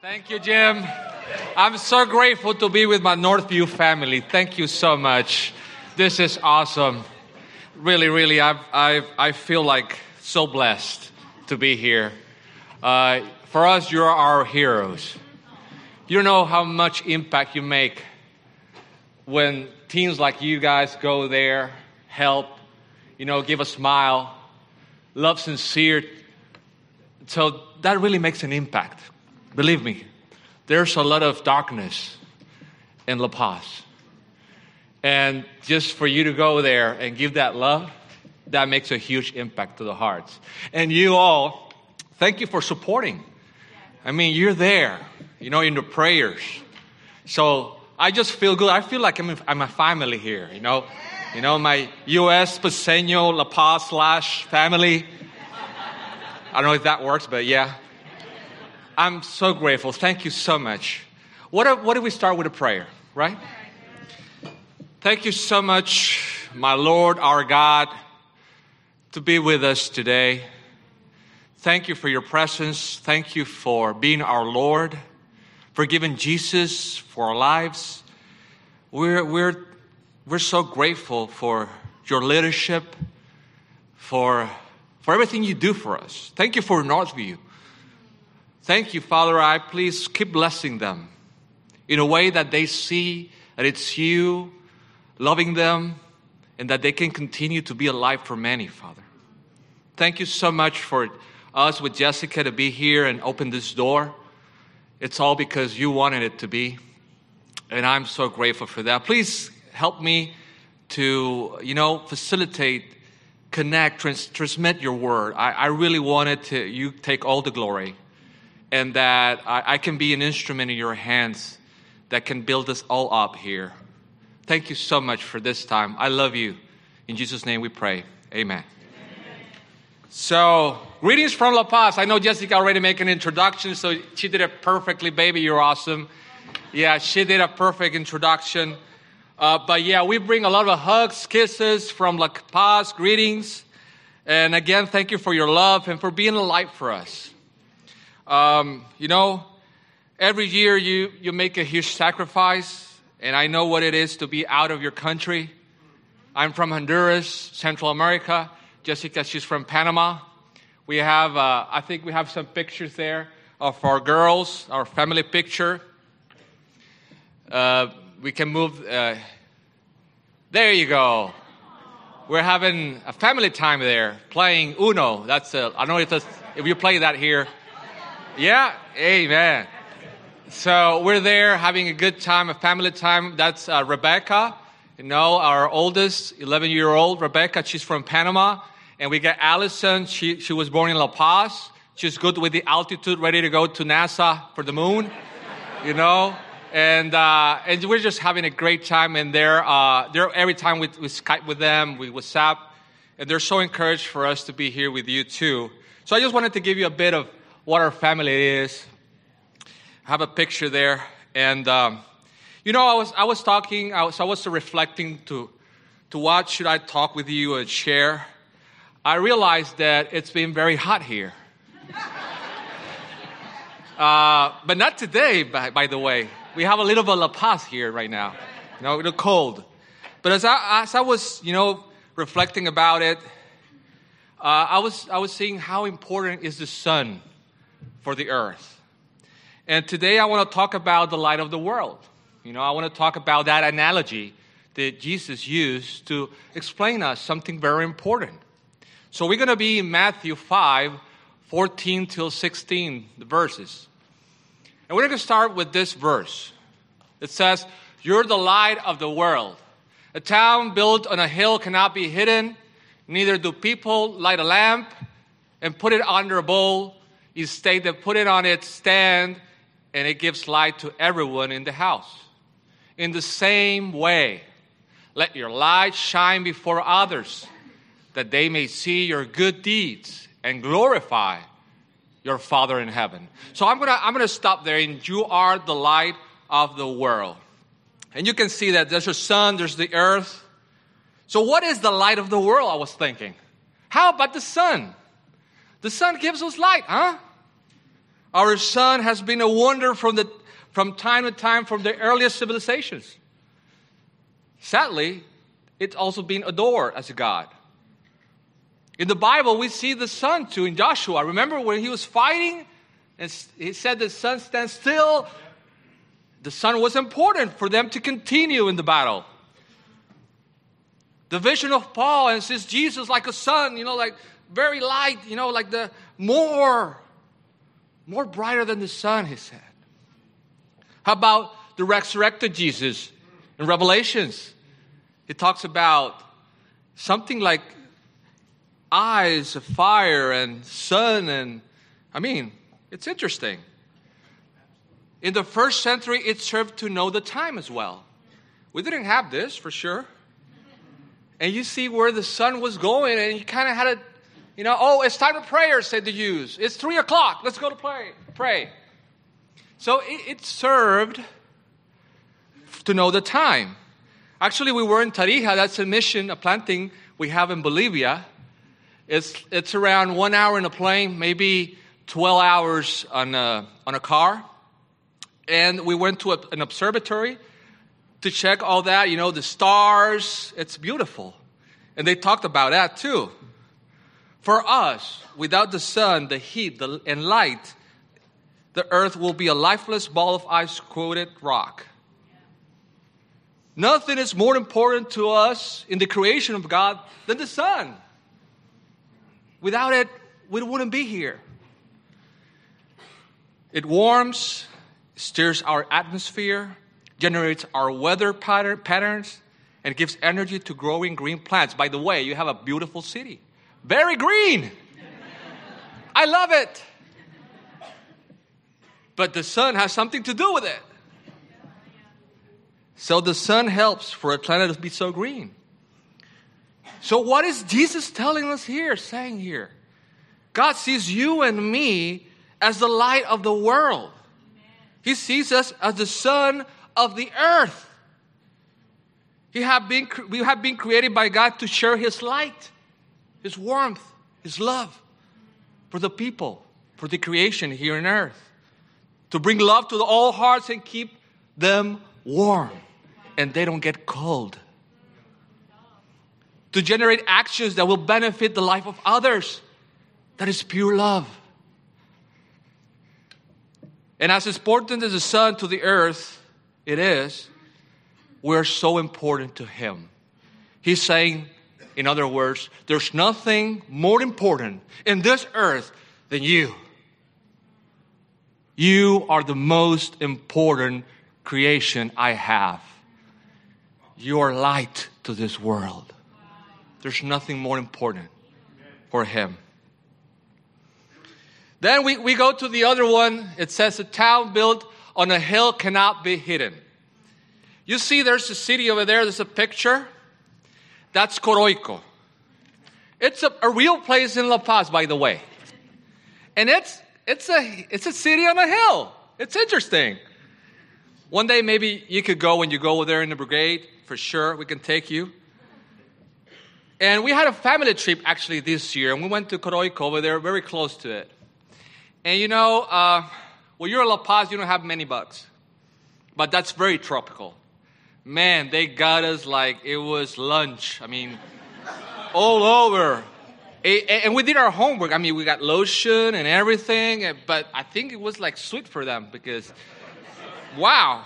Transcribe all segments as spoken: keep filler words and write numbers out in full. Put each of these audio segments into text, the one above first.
Thank you, Jim. I'm so grateful to be with my Northview family. Thank you so much. This is awesome. Really, really, I've, I've, I feel like so blessed to be here. Uh, for us, you're our heroes. You know how much impact you make when teens like you guys go there, help, you know, give a smile, love sincere. So that really makes an impact. Believe me, there's a lot of darkness in La Paz. And just for you to go there and give that love, that makes a huge impact to the hearts. And you all, thank you for supporting. I mean, you're there, you know, in the prayers. So I just feel good. I feel like I'm, I'm a family here, you know. You know, my U S Paseño La Paz slash family. I don't know if that works, but yeah. I'm so grateful. Thank you so much. What, what do we start with a prayer, right? Thank you so much, my Lord, our God, to be with us today. Thank you for your presence. Thank you for being our Lord, for giving Jesus for our lives. We're, we're, we're so grateful for your leadership, for, for everything you do for us. Thank you for Northview. Thank you, Father. I please keep blessing them in a way that they see that it's you loving them and that they can continue to be alive for many, Father. Thank you so much for us with Jessica to be here and open this door. It's all because you wanted it to be. And I'm so grateful for that. Please help me to, you know, facilitate, connect, trans- transmit your word. I, I really wanted to, you take all the glory. And that I, I can be an instrument in your hands that can build us all up here. Thank you so much for this time. I love you. In Jesus' name we pray. Amen. Amen. So, greetings from La Paz. I know Jessica already made an introduction, so she did it perfectly. Baby, you're awesome. Yeah, she did a perfect introduction. Uh, but yeah, we bring a lot of hugs, kisses from La Paz. Greetings. And again, thank you for your love and for being a light for us. Um, you know, every year you, you make a huge sacrifice, and I know what it is to be out of your country. I'm from Honduras, Central America. Jessica, she's from Panama. We have, uh, I think we have some pictures there of our girls, our family picture. Uh, we can move, uh, there you go. We're having a family time there, playing Uno. That's, a, I don't know if, that's, if you play that here. Yeah, amen. So we're there having a good time, a family time. That's uh, Rebecca, you know, our oldest, eleven-year-old Rebecca. She's from Panama. And we got Allison. She she was born in La Paz. She's good with the altitude, ready to go to NASA for the moon, you know. And uh, and we're just having a great time. And they're, uh, they're every time we, we Skype with them, we WhatsApp. And they're so encouraged for us to be here with you, too. So I just wanted to give you a bit of what our family is. I have a picture there. And, um, you know, I was I was talking, I was, I was reflecting to, to what should I talk with you and share. I realized that it's been very hot here. uh, but not today, by, by the way. We have a little bit of La Paz here right now. You know, a little cold. But as I, as I was, you know, reflecting about it, uh, I was I was seeing how important is the sun for the earth. And today I want to talk about the light of the world. You know, I want to talk about that analogy that Jesus used to explain us something very important. So we're going to be in Matthew five, fourteen till sixteen, the verses. And we're going to start with this verse. It says, "You're the light of the world. A town built on a hill cannot be hidden. Neither do people light a lamp and put it under a bowl. Instead, they put it on its stand, and it gives light to everyone in the house. In the same way, let your light shine before others, that they may see your good deeds and glorify your Father in heaven." So I'm gonna I'm gonna stop there. And you are the light of the world. And you can see that there's the sun, there's the earth. So what is the light of the world? I was thinking. How about the sun? The sun gives us light, huh? Our sun has been a wonder from the from time to time from the earliest civilizations. Sadly, it's also been adored as a god. In the Bible, we see the sun too in Joshua. Remember when he was fighting and he said the sun stands still? The sun was important for them to continue in the battle. The vision of Paul, and says Jesus like a sun, you know, like very light, you know, like the more, more brighter than the sun, he said. How about the resurrected Jesus in Revelations? He talks about something like eyes of fire and sun, and I mean, it's interesting. In the first century, it served to know the time as well. We didn't have this for sure. And you see where the sun was going, and you kind of had to, you know, oh, it's time to prayer, said the Jews. It's three o'clock. Let's go to pray. Pray. So it, it served to know the time. Actually, we were in Tarija. That's a mission, a planting we have in Bolivia. It's it's around one hour in a plane, maybe twelve hours on a, on a car. And we went to a, an observatory to check all that, you know, the stars. It's beautiful. And they talked about that too. For us, without the sun, the heat, the, and light, the earth will be a lifeless ball of ice-coated rock. Nothing is more important to us in the creation of God than the sun. Without it, we wouldn't be here. It warms, steers our atmosphere, generates our weather pattern, patterns, and gives energy to growing green plants. By the way, you have a beautiful city. Very green. I love it. But the sun has something to do with it. So the sun helps for a planet to be so green. So what is Jesus telling us here, saying here? God sees you and me as the light of the world. He sees us as the sun of the earth. He have been, we have been created by God to share His light, His warmth, His love for the people, for the creation here on earth. To bring love to all hearts and keep them warm and they don't get cold. To generate actions that will benefit the life of others. That is pure love. And as important as the sun to the earth, it is, we're so important to Him. He's saying, in other words, there's nothing more important in this earth than you. You are the most important creation I have. You are light to this world. There's nothing more important for Him. Then we, we go to the other one. It says, a town built on a hill cannot be hidden. You see there's a city over there. There's a picture. That's Coroico. It's a, a real place in La Paz, by the way. And it's it's a it's a city on a hill. It's interesting. One day maybe you could go when you go over there in the brigade. For sure, we can take you. And we had a family trip actually this year. And we went to Coroico over there, very close to it. And you know, uh, when you're in La Paz, you don't have many bugs. But that's very tropical. Man, they got us like it was lunch. I mean, all over. And we did our homework. I mean, we got lotion and everything. But I think it was like sweet for them because, wow.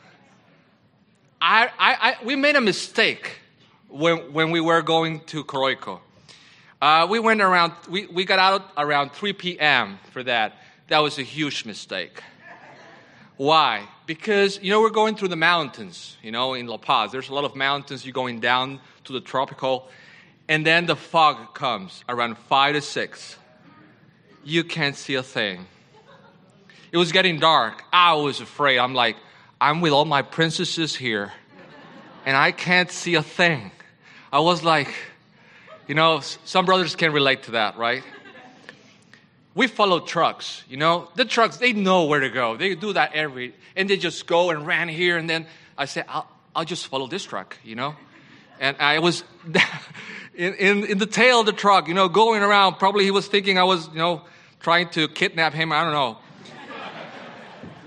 I, I, I we made a mistake when when we were going to Coroico. Uh, we went around, we, we got out around three p.m. for that. That was a huge mistake. Why? Because, you know, we're going through the mountains, you know, in La Paz. There's a lot of mountains. You're going down to the tropical. And then the fog comes around five to six. You can't see a thing. It was getting dark. I was afraid. I'm like, I'm with all my princesses here. And I can't see a thing. I was like, you know, some brothers can relate to that, right? We follow trucks, you know. The trucks, they know where to go. They do that every, and they just go and ran here. And then I said, I'll, I'll just follow this truck, you know. And I was in, in, in the tail of the truck, you know, going around. Probably he was thinking I was, you know, trying to kidnap him. I don't know.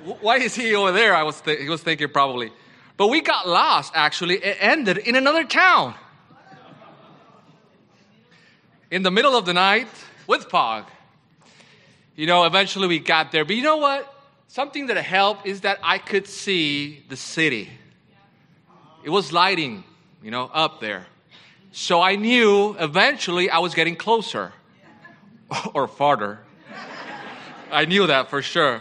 why is he over there? I was th- he was thinking probably. But we got lost, actually. It ended in another town. In the middle of the night with fog. You know, eventually we got there. But you know what? Something that helped is that I could see the city. It was lighting, you know, up there. So I knew eventually I was getting closer. Or farther. I knew that for sure.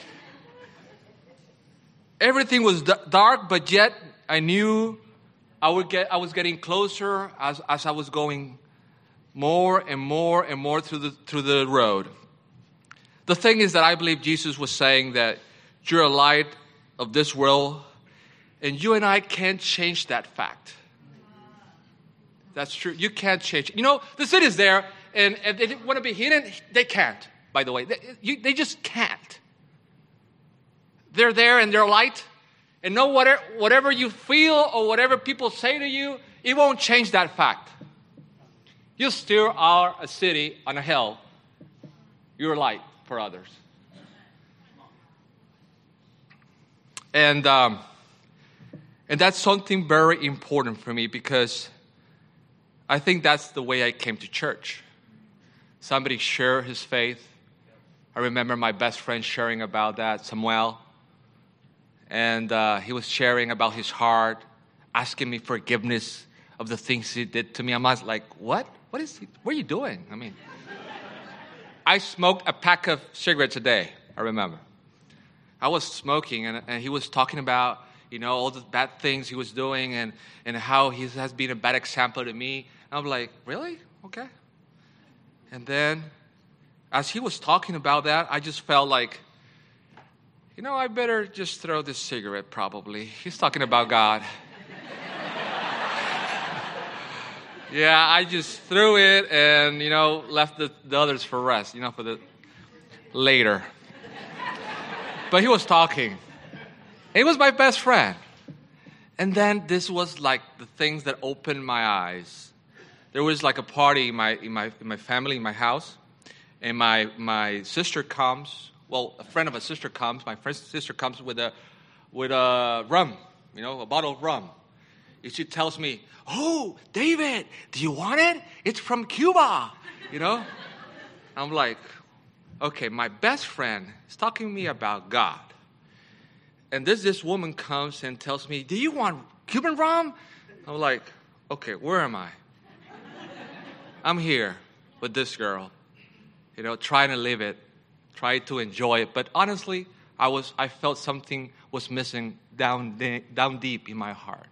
Everything was d- dark, but yet I knew I would get. I was getting closer as, as I was going more and more and more through the through the road. The thing is that I believe Jesus was saying that you're a light of this world, and you and I can't change that fact. That's true. You can't change it. You know, the city is there, and if they want to be hidden, they can't. By the way, they, you, they just can't. They're there and they're light. And no whatever, whatever you feel or whatever people say to you, it won't change that fact. You still are a city on a hill. You're light for others. And um, and that's something very important for me because I think that's the way I came to church. Somebody share his faith. I remember my best friend sharing about that, Samuel. And uh, he was sharing about his heart, asking me forgiveness of the things he did to me. I'm like, what? What is he? What are you doing? I mean, I smoked a pack of cigarettes a day, I remember. I was smoking, and, and he was talking about, you know, all the bad things he was doing and, and how he has been a bad example to me. And I'm like, really? Okay. And then, as he was talking about that, I just felt like, you know, I better just throw this cigarette probably. He's talking about God. Yeah, I just threw it and, you know, left the, the others for rest, you know, for the later. But he was talking. He was my best friend. And then this was like the things that opened my eyes. There was like a party in my in my in my family, in my house. And my my sister comes. Well, a friend of a sister comes. My friend's sister comes with a with a rum, you know, a bottle of rum. And she tells me, "Oh, David, do you want it? It's from Cuba," you know. I'm like, okay, my best friend is talking to me about God, and this this woman comes and tells me, "Do you want Cuban rum?" I'm like, okay, where am I? I'm here with this girl, you know, trying to live it. Try to enjoy it, but honestly, I was I felt something was missing down de- down deep in my heart.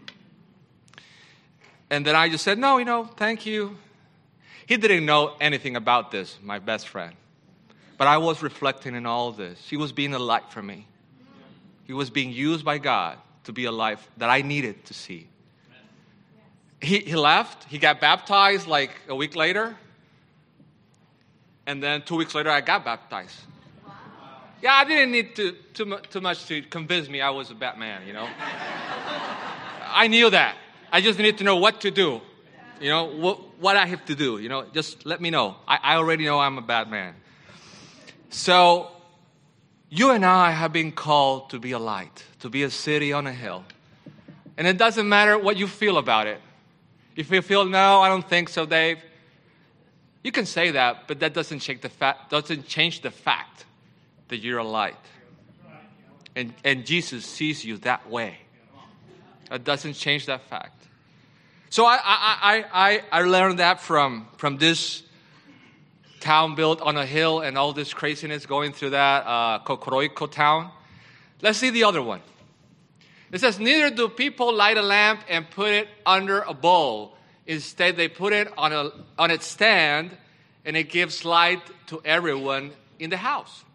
And then I just said, "No, you know, thank you." He didn't know anything about this, my best friend. But I was reflecting in all this. He was being a light for me. He was being used by God to be a light that I needed to see. He he left. He got baptized like a week later. And then two weeks later, I got baptized. Yeah, I didn't need to, too, too much to convince me I was a bad man, you know. I knew that. I just needed to know what to do, you know, what, what I have to do, you know. Just let me know. I, I already know I'm a bad man. So you and I have been called to be a light, to be a city on a hill. And it doesn't matter what you feel about it. If you feel, no, I don't think so, Dave. You can say that, but that doesn't change the fact. Doesn't change the fact that you're a light, and and Jesus sees you that way. It doesn't change that fact. So I I I I learned that from from this town built on a hill and all this craziness going through that uh, Cocoroico town. Let's see the other one. It says, "Neither do people light a lamp and put it under a bowl. Instead, they put it on a on its stand, and it gives light to everyone in the house."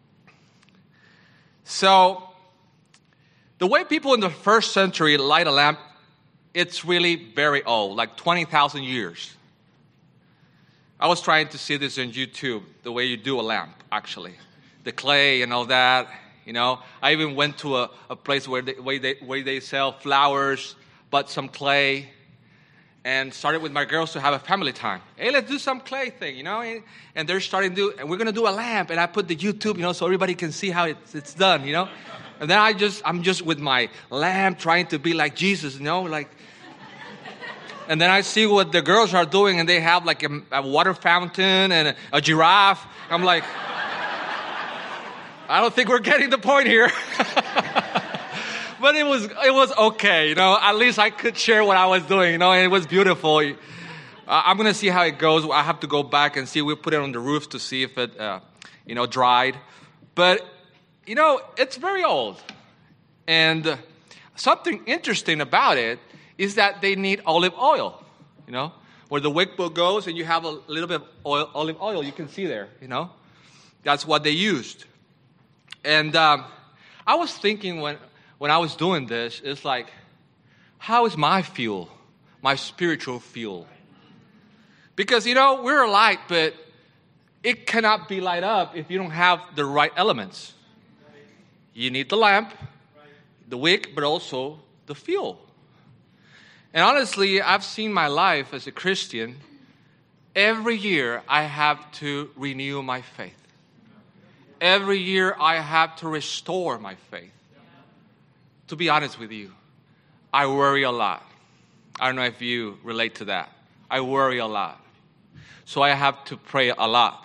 So, the way people in the first century light a lamp, it's really very old, like twenty thousand years. I was trying to see this on YouTube, the way you do a lamp, actually. The clay and all that, you know. I even went to a, a place where they, where, they, where they sell flowers, but some clay. and started with my girls to have a family time. Hey, let's do some clay thing, you know? And they're starting to do, and we're going to do a lamp. And I put the YouTube, you know, so everybody can see how it's, it's done, you know? And then I just, I'm just with my lamp trying to be like Jesus, you know, like. And then I see what the girls are doing, and they have like a, a water fountain and a, a giraffe. I'm like, I don't think we're getting the point here. But it was it was okay, you know. At least I could share what I was doing, you know, and it was beautiful. Uh, I'm going to see how it goes. I have to go back and see. We put it on the roof to see if it, uh, you know, dried. But, you know, it's very old. And uh, something interesting about it is that they need olive oil, you know. Where the wick book goes and you have a little bit of oil, olive oil, you can see there, you know. That's what they used. And um, I was thinking when... When I was doing this, it's like, how is my fuel, my spiritual fuel? Because, you know, we're a light, but it cannot be light up if you don't have the right elements. You need the lamp, the wick, but also the fuel. And honestly, I've seen my life as a Christian. Every year, I have to renew my faith. Every year, I have to restore my faith. To be honest with you, I worry a lot. I don't know if you relate to that. I worry a lot. So I have to pray a lot.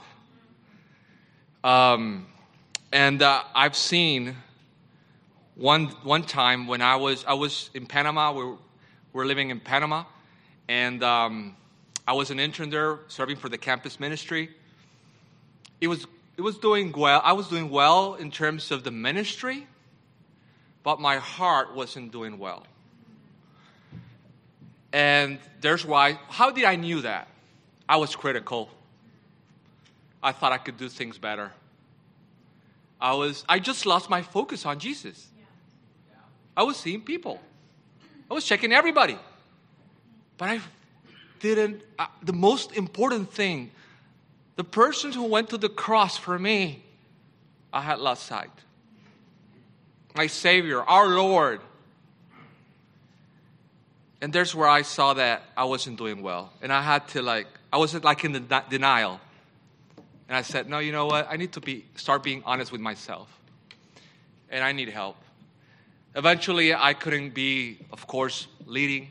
Um, and uh, I've seen one one time when I was I was in Panama. We were, we were living in Panama. And um, I was an intern there serving for the campus ministry. It was it was doing well. I was doing well in terms of the ministry. But my heart wasn't doing well. And there's why. How did I knew that? I was critical. I thought I could do things better. I was. I just lost my focus on Jesus. I was seeing people. I was checking everybody. But I didn't. Uh, the most important thing, the person who went to the cross for me, I had lost sight. My Savior, our Lord. And there's where I saw that I wasn't doing well. And I had to like, I was like in the de- denial. And I said, no, you know what? I need to be start being honest with myself. And I need help. Eventually, I couldn't be, of course, leading.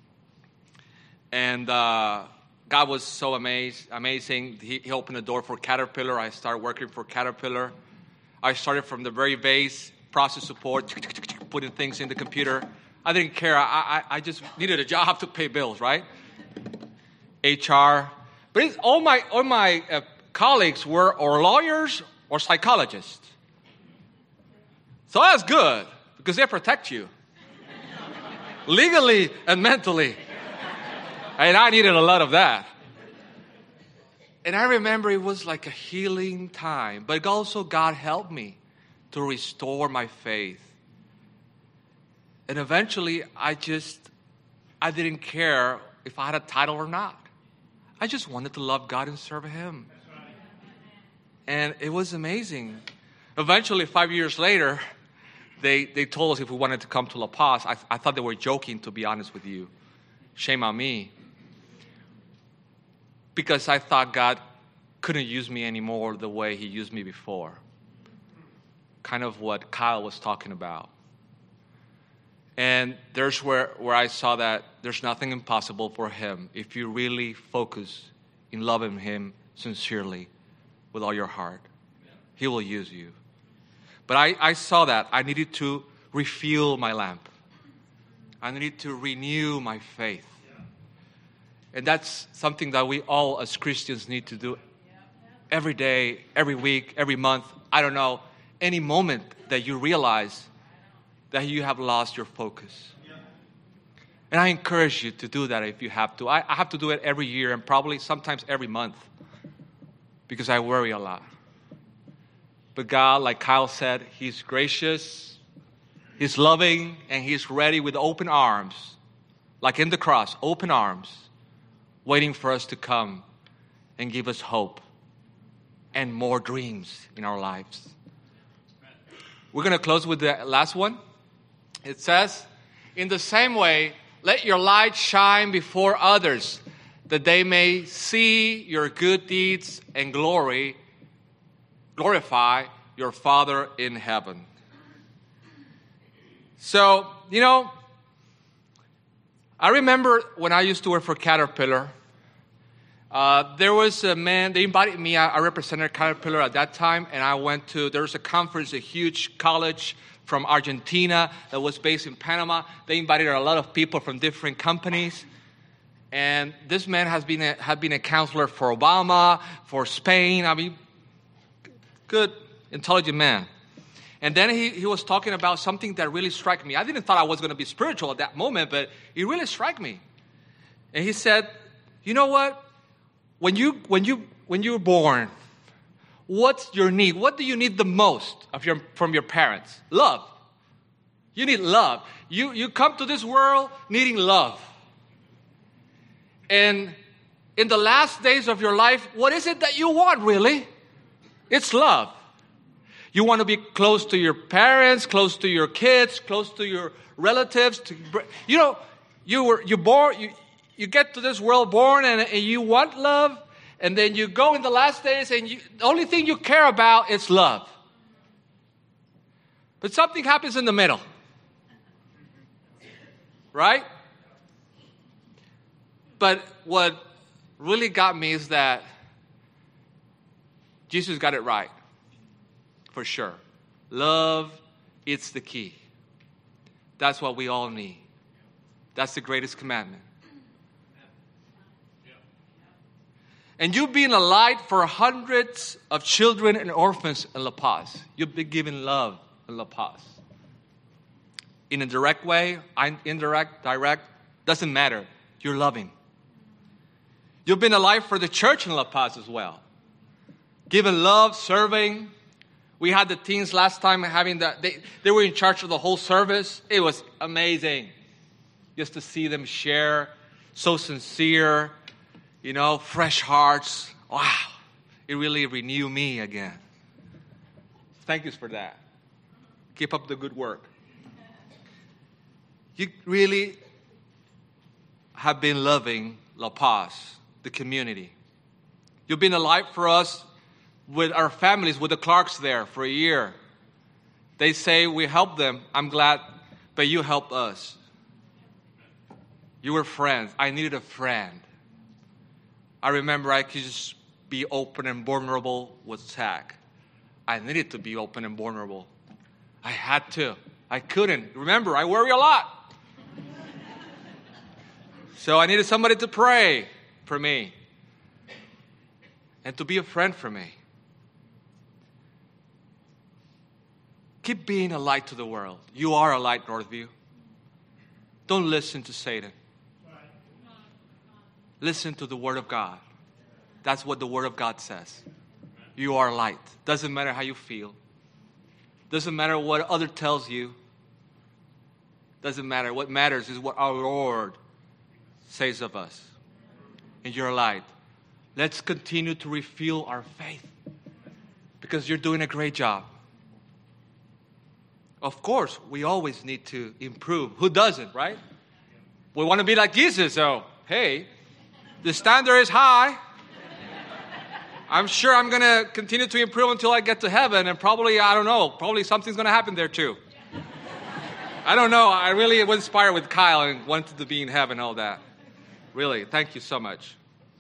And uh, God was so amazed, amazing. He, he opened the door for Caterpillar. I started working for Caterpillar. I started from the very base. Process support, putting things in the computer. I didn't care. I, I, I just needed a job to pay bills, right? H R. But it's, all my all my uh, colleagues were or lawyers or psychologists. So that's good because they protect you legally and mentally. And I needed a lot of that. And I remember it was like a healing time, but also God helped me to restore my faith. And eventually, I just, I didn't care if I had a title or not. I just wanted to love God and serve Him. And it was amazing. Eventually, five years later, they, they told us if we wanted to come to La Paz. I, I thought they were joking, to be honest with you. Shame on me. Because I thought God couldn't use me anymore the way He used me before. Kind of what Kyle was talking about. And there's where, where I saw that there's nothing impossible for Him if you really focus in loving Him sincerely with all your heart. He will use you. But I, I saw that I needed to refuel my lamp. I needed to renew my faith. And that's something that we all as Christians need to do every day, every week, every month. I don't know. Any moment that you realize that you have lost your focus. And I encourage you to do that if you have to. I, I have to do it every year and probably sometimes every month because I worry a lot. But God, like Kyle said, He's gracious, He's loving, and He's ready with open arms, like in the cross, open arms, waiting for us to come and give us hope and more dreams in our lives. We're going to close with the last one. It says, in the same way, Let your light shine before others, that they may see your good deeds and glory, glorify your Father in heaven. So, you know, I remember when I used to work for Caterpillar, uh, there was a man, they invited me, I, I represented Caterpillar at that time, and I went to, there was a conference, a huge college from Argentina that was based in Panama. They invited a lot of people from different companies. And this man has been a, had been a counselor for Obama, for Spain. I mean, good, intelligent man. And then he, he was talking about something that really struck me. I didn't thought I was going to be spiritual at that moment, but it really struck me. And he said, you know what? When you when you when you were born, what's your need? What do you need the most of your from your parents? Love. You need love. You you come to this world needing love. And in the last days of your life, what is it that you want really? It's love. You want to be close to your parents, close to your kids, close to your relatives. To, you know, you were you born. You, you get to this world born, and, and you want love, and then you go in the last days, and you, the only thing you care about is love. But something happens in the middle, right? But what really got me is that Jesus got it right. For sure. Love is the key. That's what we all need. That's the greatest commandment. And you've been a light for hundreds of children and orphans in La Paz. You've been giving love in La Paz. In a direct way, indirect, direct, doesn't matter. You're loving. You've been a light for the church in La Paz as well. Giving love, serving. We had the teens last time having that. They, they were in charge of the whole service. It was amazing just to see them share. So sincere, you know, fresh hearts. Wow. It really renewed me again. Thank you for that. Keep up the good work. You really have been loving La Paz, the community. You've been a light for us with our families, with the Clarks there for a year. They say we help them. I'm glad, but you helped us. You were friends. I needed a friend. I remember I could just be open and vulnerable with Zach. I needed to be open and vulnerable. I had to. I couldn't. Remember, I worry a lot. So I needed somebody to pray for me and to be a friend for me. Keep being a light to the world. You are a light, Northview. Don't listen to Satan. Listen to the Word of God. That's what the Word of God says. You are light. Doesn't matter how you feel. Doesn't matter what other tells you. Doesn't matter. What matters is what our Lord says of us. And you're a light. Let's continue to refuel our faith, because you're doing a great job. Of course, we always need to improve. Who doesn't, right? We want to be like Jesus, so hey, the standard is high. I'm sure I'm going to continue to improve until I get to heaven, and probably, I don't know, probably something's going to happen there too. I don't know. I really was inspired with Kyle and wanted to be in heaven, all that. Really, thank you so much.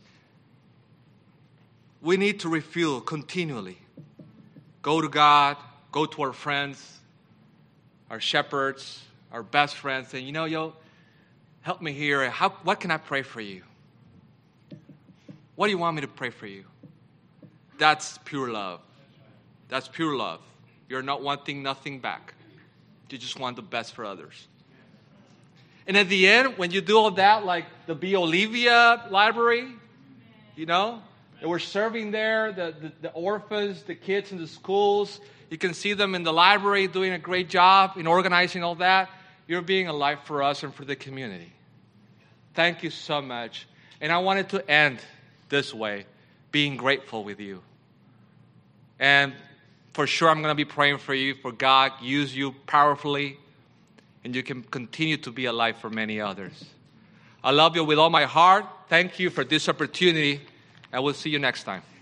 We need to refuel continually. Go to God, go to our friends, our shepherds, our best friends, and you know, yo, help me here. How, what can I pray for you? What do you want me to pray for you? That's pure love. That's pure love. You're not wanting nothing back. You just want the best for others. And at the end, when you do all that, like the Be Olivia library, you know, that we're serving there, the, the, the orphans, the kids in the schools, you can see them in the library doing a great job in organizing all that. You're being a light for us and for the community. Thank you so much. And I wanted to end this way, being grateful with you. And for sure, I'm going to be praying for you, for God use you powerfully and you can continue to be a light for many others. I love you with all my heart. Thank you for this opportunity, and we'll see you next time.